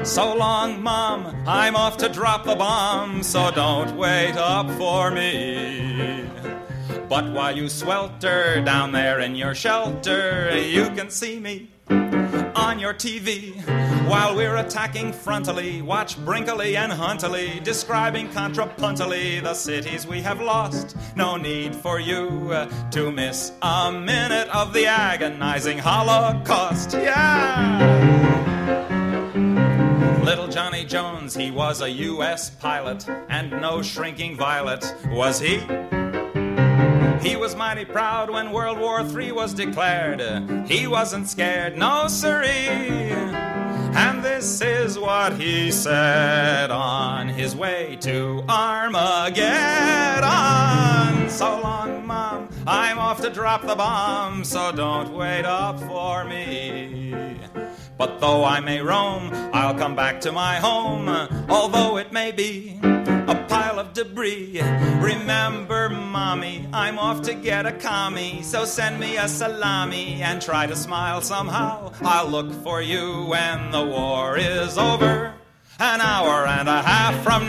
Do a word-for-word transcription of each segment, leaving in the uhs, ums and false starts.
So long, Mom, I'm off to drop the bomb, so don't wait up for me. But while you swelter down there in your shelter, you can see me on your T V. While we're attacking frontally, watch Brinkley and Huntley describing contrapuntally the cities we have lost. No need for you uh, to miss a minute of the agonizing Holocaust. Yeah! Little Johnny Jones, he was a U S pilot, and no shrinking violet was he. He was mighty proud when World War Three was declared. He wasn't scared, no siree. And this is what he said on his way to Armageddon. So long, Mom, I'm off to drop the bomb, so don't wait up for me. But though I may roam, I'll come back to my home, although it may be a pile of debris. Remember, Mommy, I'm off to get a commie, so send me a salami and try to smile somehow. I'll look for you when the war is over, an hour and a half from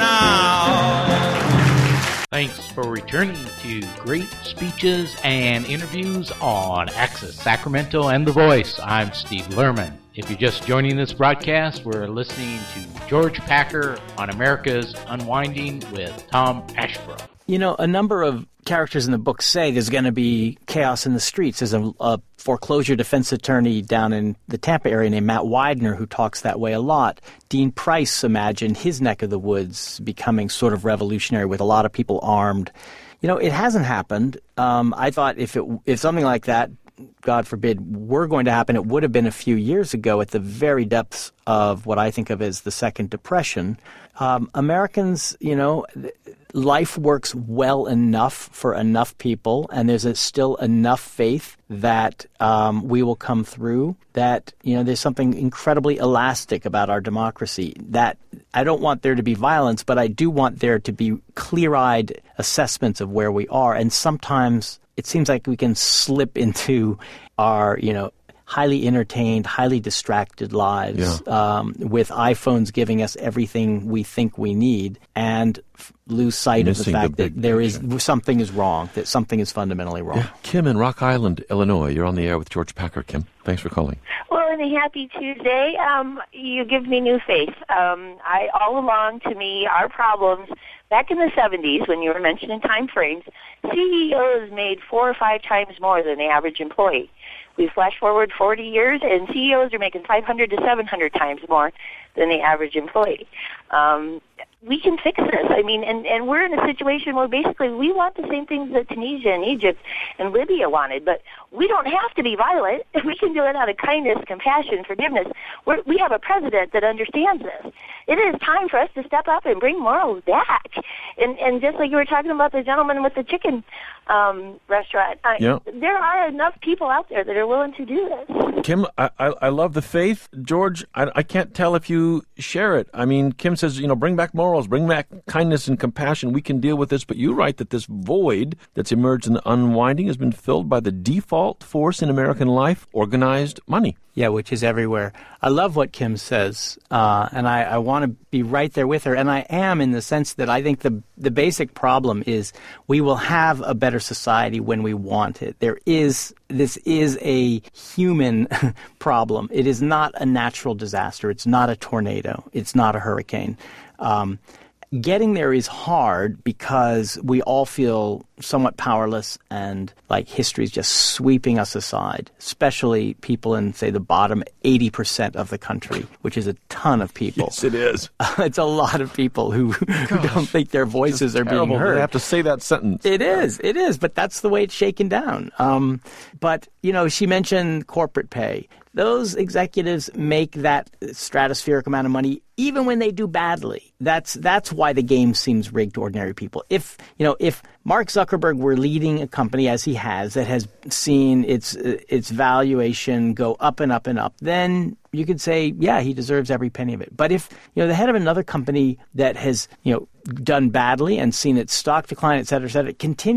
now. Thanks for returning to Great Speeches and Interviews on Access Sacramento and The Voice. I'm Steve Lerman. If you're just joining this broadcast, we're listening to George Packer on America's Unwinding with Tom Ashbrook. You know, a number of characters in the book say there's going to be chaos in the streets. There's a, a foreclosure defense attorney down in the Tampa area named Matt Widener who talks that way a lot. Dean Price imagined his neck of the woods becoming sort of revolutionary with a lot of people armed. You know, it hasn't happened. Um, I thought if it if something like that, God forbid, were going to happen, it would have been a few years ago at the very depths of what I think of as the Second Depression. Um, Americans, you know, life works well enough for enough people, and there's a, still enough faith that um, we will come through, that, you know, there's something incredibly elastic about our democracy. That I don't want there to be violence, but I do want there to be clear-eyed assessments of where we are, and sometimes it seems like we can slip into our, you know, highly entertained, highly distracted lives yeah. um, with iPhones giving us everything we think we need and f- lose sight Missing of the fact the that there is something is wrong, that something is fundamentally wrong. Yeah. Kim in Rock Island, Illinois. You're on the air with George Packer. Kim, thanks for calling. Well, and a happy Tuesday. Um, you give me new faith. Um, I all along, to me, our problems back in the seventies, when you were mentioning time frames, C E Os made four or five times more than the average employee. We flash forward forty years, and C E Os are making five hundred to seven hundred times more than the average employee. Um, we can fix this. I mean, and, and we're in a situation where basically we want the same things that Tunisia and Egypt and Libya wanted, but we don't have to be violent. We can do it out of kindness, compassion, forgiveness. We're, we have a president that understands this. It is time for us to step up and bring morals back. And, and just like you were talking about the gentleman with the chicken um, restaurant, I, yeah. there are enough people out there that are willing to do this. Kim, I, I, I love the faith. George, I, I can't tell if you share it. I mean, Kim says, you know, bring back morals, bring back kindness and compassion. We can deal with this. But you write that this void that's emerged in the unwinding has been filled by the default force in American life, organized money. Yeah, which is everywhere. I love what Kim says, uh, and I, I want to be right there with her, and I am in the sense that I think the the basic problem is we will have a better society when we want it. There is this is a human problem. It is not a natural disaster. It's not a tornado. It's not a hurricane. Um, Getting there is hard because we all feel somewhat powerless and like history is just sweeping us aside, especially people in, say, the bottom eighty percent of the country, which is a ton of people. Yes, it is. It's a lot of people who, who don't think their voices are being heard. They have to say that sentence. It is. It is. But that's the way it's shaken down. Um, but, you know, she mentioned corporate pay. Those executives make that stratospheric amount of money even when they do badly. That's that's why the game seems rigged to ordinary people. If you know, if Mark Zuckerberg were leading a company as he has that has seen its its valuation go up and up and up, then you could say, yeah, he deserves every penny of it. But if you know the head of another company that has you know done badly and seen its stock decline, et cetera, et cetera, continues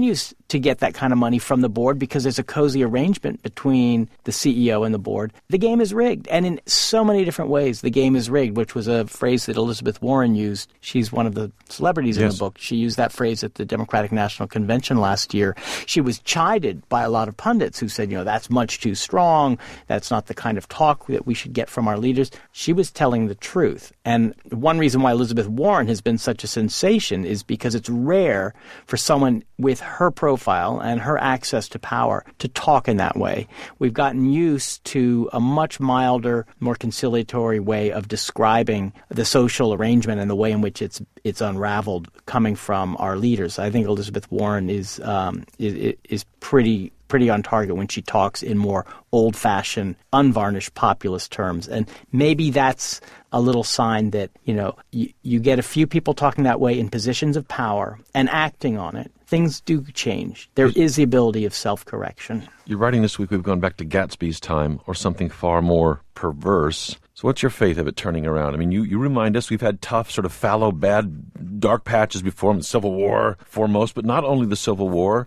to get that kind of money from the board because there's a cozy arrangement between the C E O and the board. The game is rigged. And in so many different ways, the game is rigged, which was a phrase that Elizabeth Warren used. She's one of the celebrities yes. in the book. She used that phrase at the Democratic National Convention last year. She was chided by a lot of pundits who said, you know, that's much too strong. That's not the kind of talk that we should get from our leaders. She was telling the truth. And one reason why Elizabeth Warren has been such a sensation is because it's rare for someone with her profile and her access to power to talk in that way. We've gotten used to a much milder, more conciliatory way of describing the social arrangement and the way in which it's it's unraveled coming from our leaders. I think Elizabeth Warren is um, is, is pretty pretty on target when she talks in more old-fashioned, unvarnished populist terms. And maybe that's a little sign that, you know, you, you get a few people talking that way in positions of power and acting on it. Things do change. There is the ability of self-correction. You're writing this week, we've gone back to Gatsby's time, or something far more perverse. So what's your faith of it turning around? I mean, you, you remind us we've had tough, sort of fallow, bad, dark patches before, the Civil War foremost, but not only the Civil War.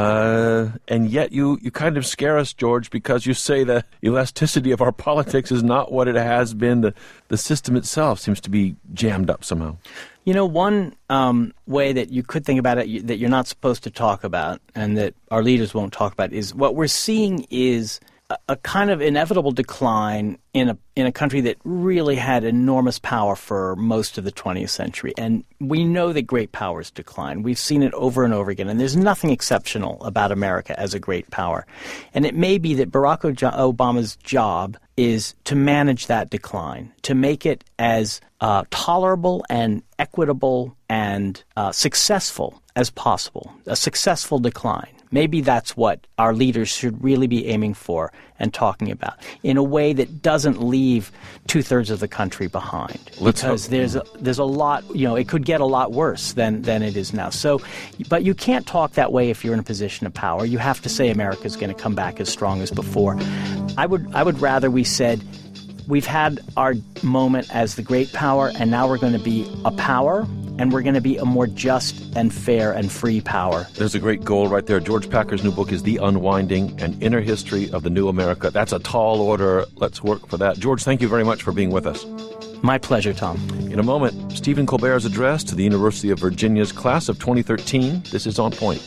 Uh, and yet you, you kind of scare us, George, because you say the elasticity of our politics is not what it has been. The, the system itself seems to be jammed up somehow. You know, one um, way that you could think about it you, that you're not supposed to talk about and that our leaders won't talk about is what we're seeing is a, a kind of inevitable decline in a in a country that really had enormous power for most of the twentieth century. And we know that great powers decline. We've seen it over and over again. And there's nothing exceptional about America as a great power. And it may be that Barack Obama's job is to manage that decline, to make it as uh, tolerable and equitable and uh, successful as possible, a successful decline. Maybe that's what our leaders should really be aiming for and talking about in a way that doesn't leave two-thirds of the country behind. Let's because hope. there's a, there's a lot, you know, it could get a lot worse than, than it is now. So, but you can't talk that way if you're in a position of power. You have to say America's going to come back as strong as before. I would I would rather we said we've had our moment as the great power and now we're going to be a power and we're going to be a more just and fair and free power. There's a great goal right there. George Packer's new book is The Unwinding, an Inner History of the New America. That's a tall order. Let's work for that. George, thank you very much for being with us. My pleasure, Tom. In a moment, Stephen Colbert's address to the University of Virginia's class of twenty thirteen. This is On Point.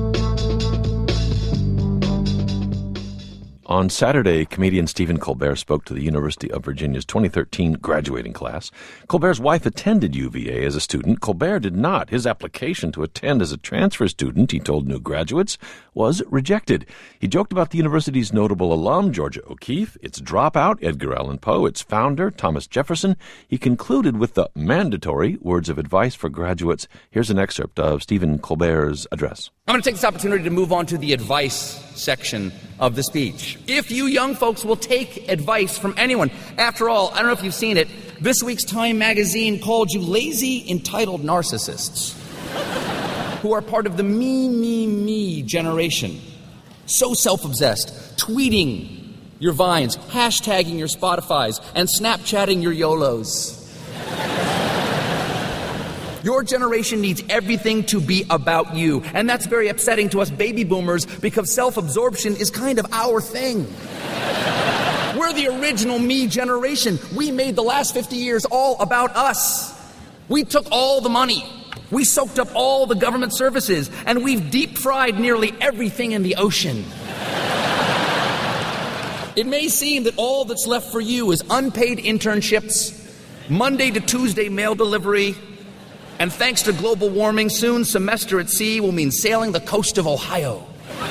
On Saturday, comedian Stephen Colbert spoke to the University of Virginia's twenty thirteen graduating class. Colbert's wife attended U V A as a student. Colbert did not. His application to attend as a transfer student, he told new graduates, was rejected. He joked about the university's notable alum, Georgia O'Keeffe, its dropout, Edgar Allan Poe, its founder, Thomas Jefferson. He concluded with the mandatory words of advice for graduates. Here's an excerpt of Stephen Colbert's address. I'm going to take this opportunity to move on to the advice section of the speech. If you young folks will take advice from anyone, after all, I don't know if you've seen it, this week's Time magazine called you lazy, entitled narcissists who are part of the me, me, me generation. So self-obsessed, tweeting your Vines, hashtagging your Spotifys, and Snapchatting your YOLOs. Your generation needs everything to be about you, and that's very upsetting to us baby boomers because self-absorption is kind of our thing. We're the original me generation. We made the last fifty years all about us. We took all the money. We soaked up all the government services, and we've deep-fried nearly everything in the ocean. It may seem that all that's left for you is unpaid internships, Monday to Tuesday mail delivery, and thanks to global warming, soon semester at sea will mean sailing the coast of Ohio.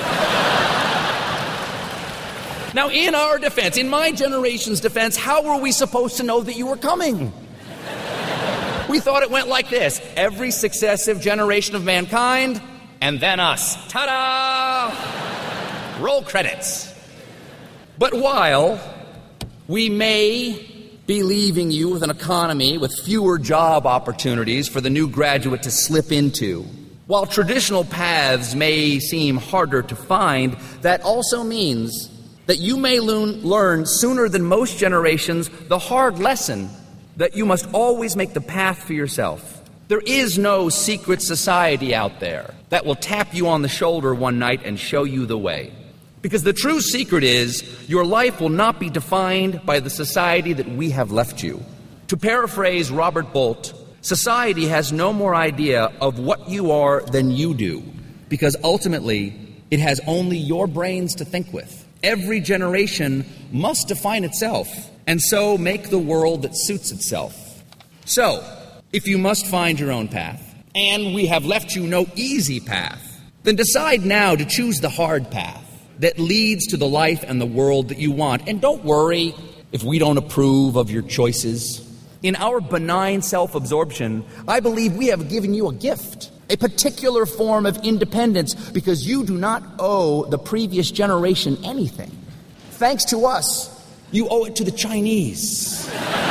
Now, in our defense, in my generation's defense, how were we supposed to know that you were coming? We thought it went like this. Every successive generation of mankind, and then us. Ta-da! Roll credits. But while we may be leaving you with an economy with fewer job opportunities for the new graduate to slip into, while traditional paths may seem harder to find, that also means that you may learn, learn sooner than most generations the hard lesson that you must always make the path for yourself. There is no secret society out there that will tap you on the shoulder one night and show you the way. Because the true secret is your life will not be defined by the society that we have left you. To paraphrase Robert Bolt, society has no more idea of what you are than you do, because ultimately it has only your brains to think with. Every generation must define itself, and so make the world that suits itself. So, if you must find your own path, and we have left you no easy path, then decide now to choose the hard path that leads to the life and the world that you want. And don't worry if we don't approve of your choices. In our benign self-absorption, I believe we have given you a gift, a particular form of independence, because you do not owe the previous generation anything. Thanks to us, you owe it to the Chinese.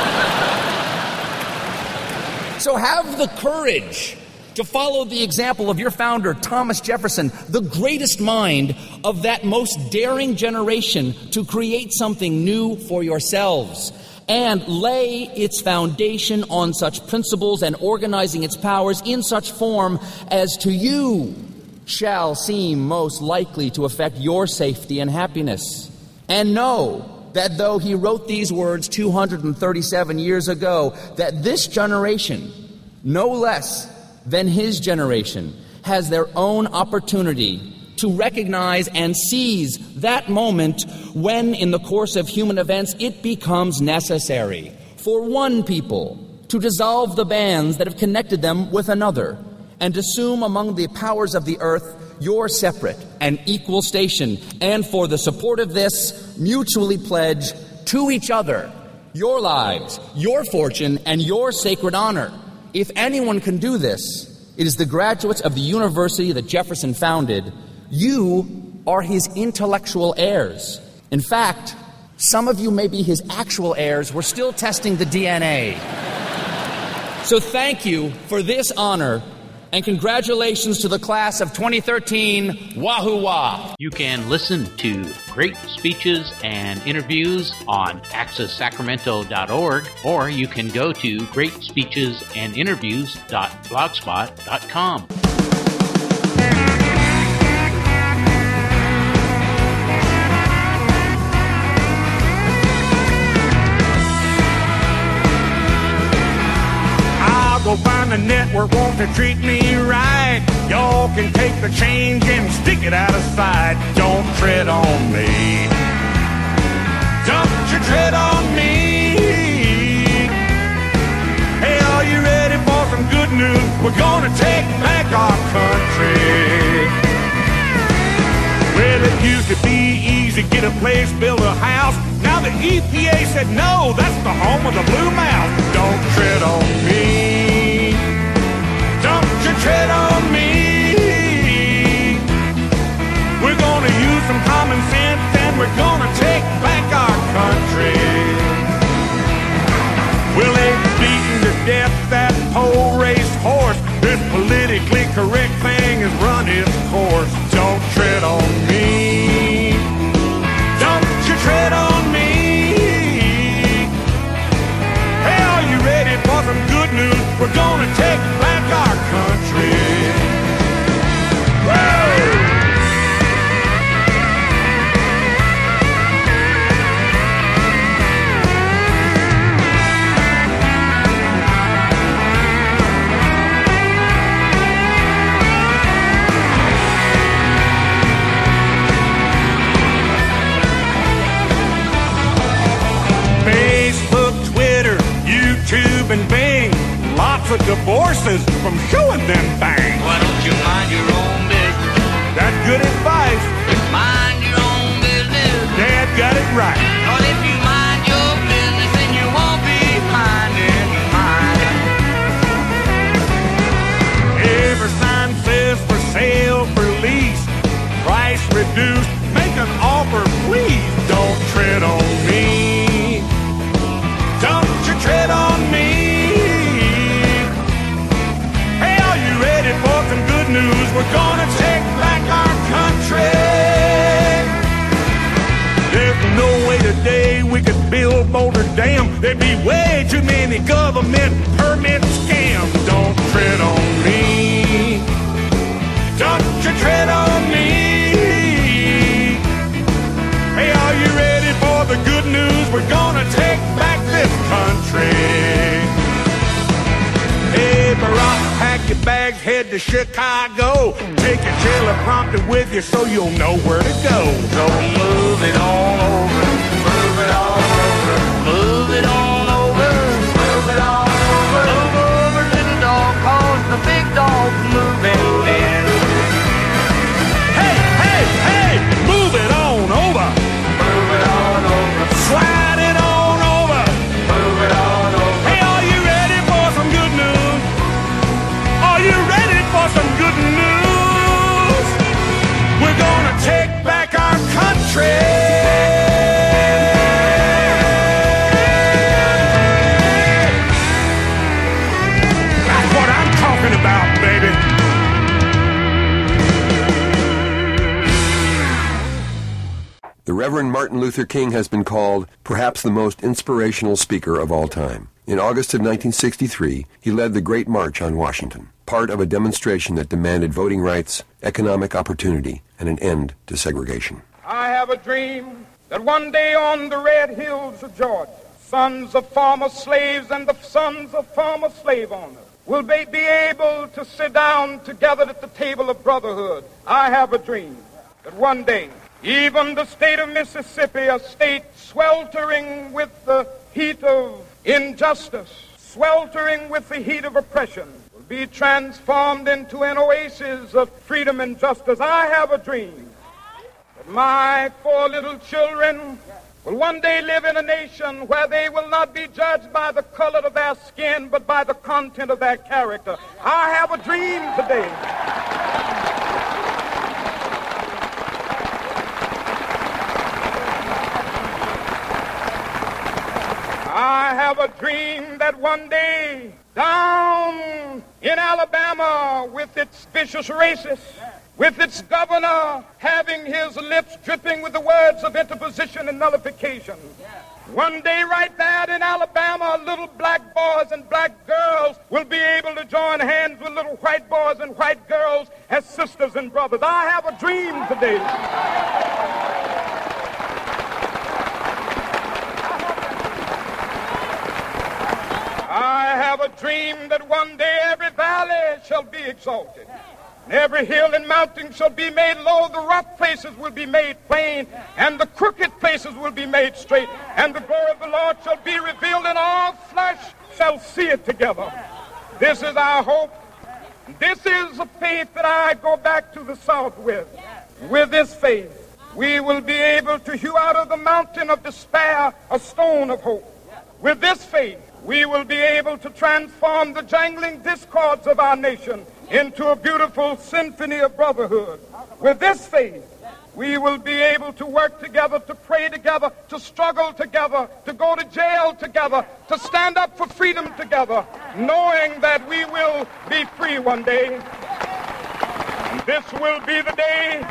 So have the courage to follow the example of your founder, Thomas Jefferson, the greatest mind of that most daring generation, to create something new for yourselves and lay its foundation on such principles and organizing its powers in such form as to you shall seem most likely to affect your safety and happiness. And know that though he wrote these words two hundred thirty-seven years ago, that this generation, no less than his generation, has their own opportunity to recognize and seize that moment when, in the course of human events, it becomes necessary for one people to dissolve the bands that have connected them with another and assume among the powers of the earth your separate and equal station, and for the support of this, mutually pledge to each other your lives, your fortune, and your sacred honor. If anyone can do this, it is the graduates of the university that Jefferson founded. You are his intellectual heirs. In fact, some of you may be his actual heirs. We're still testing the D N A. So thank you for this honor, and congratulations to the class of twenty thirteen. Wahoo wah! You can listen to great speeches and interviews on access sacramento dot org, or you can go to great speeches and interviews dot blogspot dot com. Go find a network won't to treat me right. Y'all can take the change and stick it out of sight. Don't tread on me. Don't you tread on me. Hey, are you ready for some good news? We're gonna take back our country. Well, it used to be easy, get a place, build a house. Now the E P A said no, that's the home of the blue mouse. Don't tread on me. Don't you tread on me. We're gonna use some common sense and we're gonna take back our country. Well, they've beaten to death that pole race horse. This politically correct thing has run its course. Don't tread on me. Don't you tread on me. Hey, are you ready for some good news? We're gonna take back our country. Woo! Facebook, Twitter, YouTube, and Bing. Lots of divorces from showing them bangs. Why don't you mind your own business? That's good advice. Mind your own business. Dad got it right. Cause if you mind your business, then you won't be minding your mind. Every sign says for sale, for lease. Price reduced. Make an offer, please. Don't tread on me. Don't you tread on me. For some good news, we're gonna take back our country. There's no way today we could build Boulder Dam. There'd be way too many government permit scams. Don't tread We're gonna take back this country. Hey, Barack, pack your bags, head to Chicago. Take your teleprompter with you so you'll know where to go. So move it on over, move it on over, move it on over, move it on over. Move over, little dog, cause the big dog's moving in. Hey, hey, hey, move it on over. Move it on over, Slide it on over. move it on over. Hey, are you ready for some good news? Are you ready for some good news? We're gonna take back our country. That's what I'm talking about, baby. The Reverend Martin Luther King has been called perhaps the most inspirational speaker of all time. In August of nineteen sixty-three, he led the Great March on Washington, part of a demonstration that demanded voting rights, economic opportunity, and an end to segregation. I have a dream that one day on the red hills of Georgia, sons of former slaves and the sons of former slave owners will be, be able to sit down together at the table of brotherhood. I have a dream that one day, even the state of Mississippi, a state sweltering with the heat of injustice, sweltering with the heat of oppression, will be transformed into an oasis of freedom and justice. I have a dream that my four little children will one day live in a nation where they will not be judged by the color of their skin, but by the content of their character. I have a dream today. I have a dream that one day down in Alabama, with its vicious racists, with its governor having his lips dripping with the words of interposition and nullification, one day right there in Alabama, little black boys and black girls will be able to join hands with little white boys and white girls as sisters and brothers. I have a dream today. I have a dream that one day every valley shall be exalted, and every hill and mountain shall be made low, the rough places will be made plain, and the crooked places will be made straight, and the glory of the Lord shall be revealed, and all flesh shall see it together. This is our hope. This is the faith that I go back to the South with. With this faith, we will be able to hew out of the mountain of despair a stone of hope. With this faith, we will be able to transform the jangling discords of our nation into a beautiful symphony of brotherhood. With this faith, we will be able to work together, to pray together, to struggle together, to go to jail together, to stand up for freedom together, knowing that we will be free one day. And this will be the day,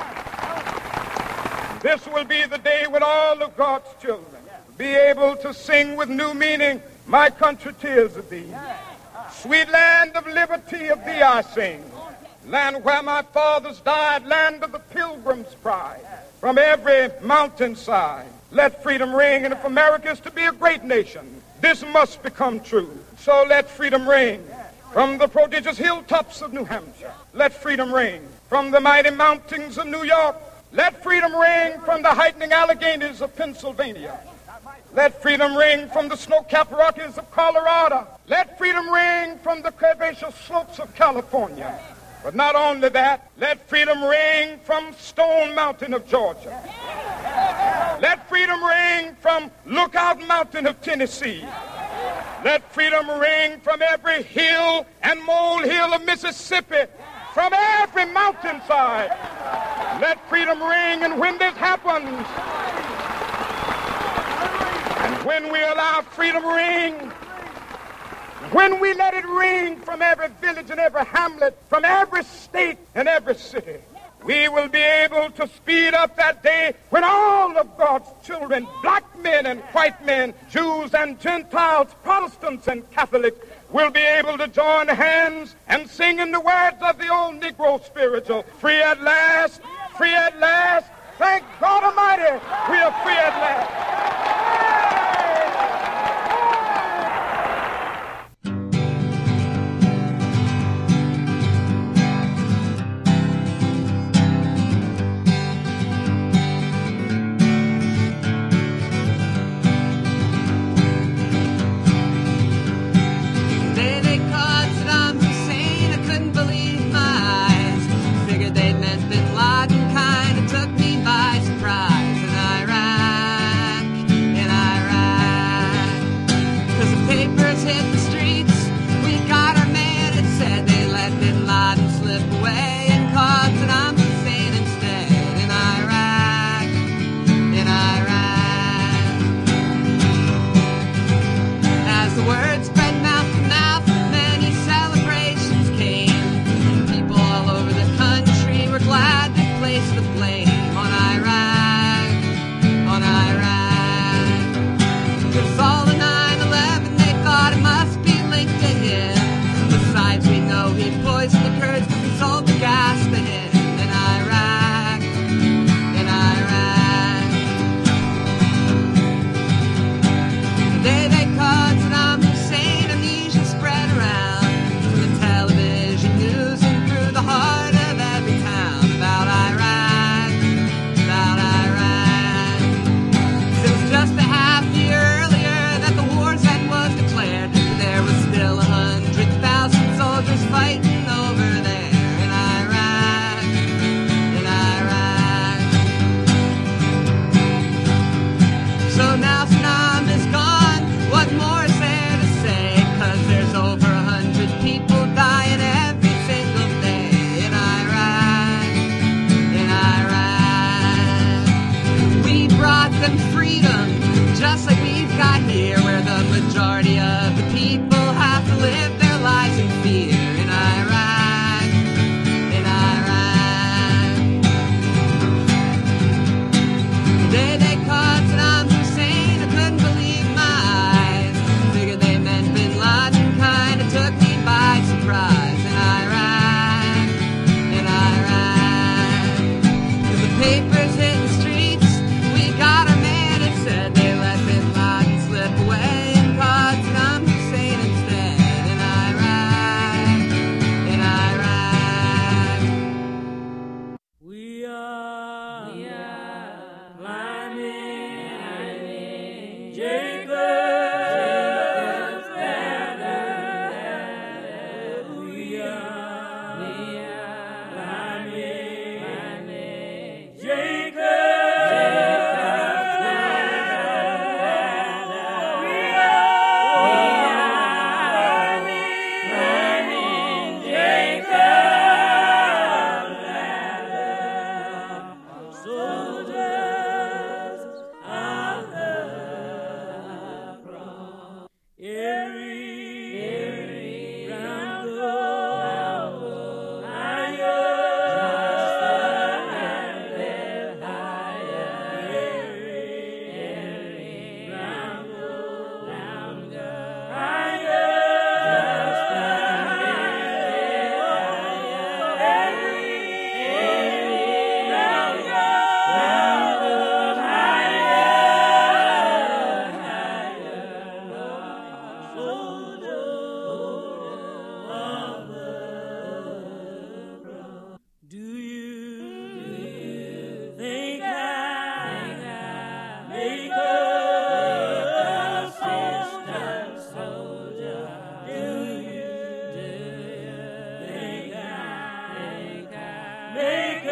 this will be the day when all of God's children be able to sing with new meaning, my country, tears of thee. Sweet land of liberty, of thee I sing. Land where my fathers died, land of the pilgrim's pride. From every mountainside, let freedom ring. And if America is to be a great nation, this must become true. So let freedom ring from the prodigious hilltops of New Hampshire. Let freedom ring from the mighty mountains of New York. Let freedom ring from the heightening Alleghanies of Pennsylvania. Let freedom ring from the snow-capped Rockies of Colorado. Let freedom ring from the curvaceous slopes of California. But not only that, let freedom ring from Stone Mountain of Georgia. Let freedom ring from Lookout Mountain of Tennessee. Let freedom ring from every hill and molehill of Mississippi, from every mountainside. Let freedom ring, and when this happens, and when we allow freedom ring, when we let it ring from every village and every hamlet, from every state and every city, we will be able to speed up that day when all of God's children, black men and white men, Jews and Gentiles, Protestants and Catholics, will be able to join hands and sing in the words of the old Negro spiritual, free at last, free at last, thank God Almighty, we are free at last. 'cause all the nine eleven, they thought it must be linked to him. Besides, we know he poisoned the Kurds because he sold the gas to him in Iraq, in Iraq. The day they caught Saddam Hussein, amnesia spread around from the television news and through the heart of every town about Iraq, about Iraq. It was just a half year earlier that the war's end was declared, but there was still a hundred thousand soldiers fighting over there in Iraq, in Iraq. So now Saddam is gone, what more is there to say? 'Cause there's over a hundred people dying every single day in Iraq, in Iraq. We brought them freedom, just like we've got here, where the majority of the people have to live their lives in fear in Iraq, in Iraq. The day they caught Saddam Hussein, I couldn't believe my eyes. Figured they meant Bin Laden, kinda took me by surprise in Iraq, in Iraq. 'Cause the papers hit the streets, we got our man, it said they let Bin Laden slip away and caught Saddam Hussein instead in Iraq, in Iraq. We are, we are climbing Jacob's ladder. We are, we are climbing Jacob's ladder. We are climbing Jacob's ladder. Soldiers of the cross. Every, every round goes higher and higher. Every, every round goes higher. Just a Every, every round goes higher, higher. Soldiers of the cross. Do you, do you think I make a distant soldier? Do you, do you think I make a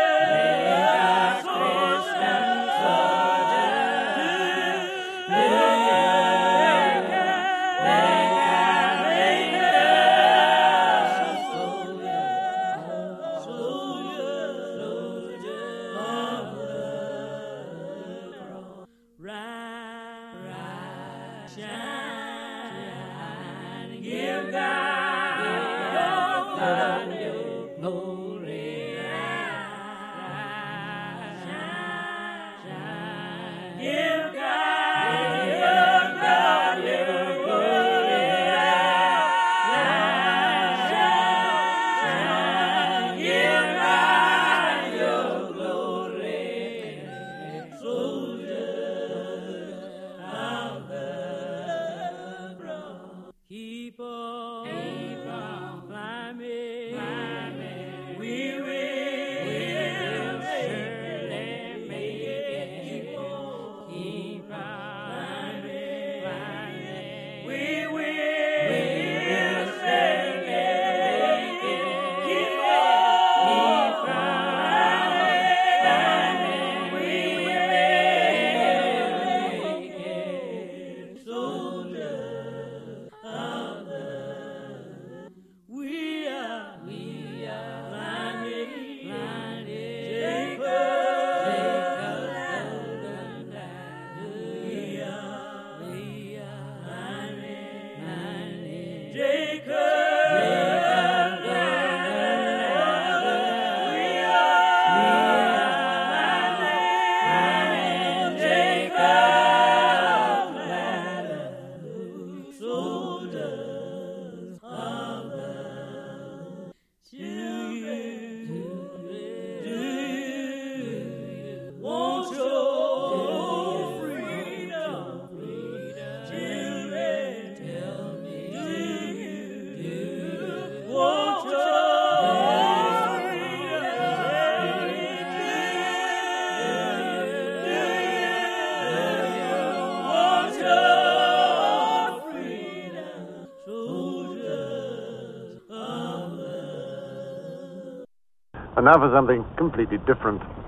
distant soldier? Do you, do you think I make a soldier, soldier, soldier of the cross? Rise, rise, shine, give God your glory. Rise, shine, shine, give God your glory. Rise, shine, give God your glory. Soldiers of the And now for something completely different.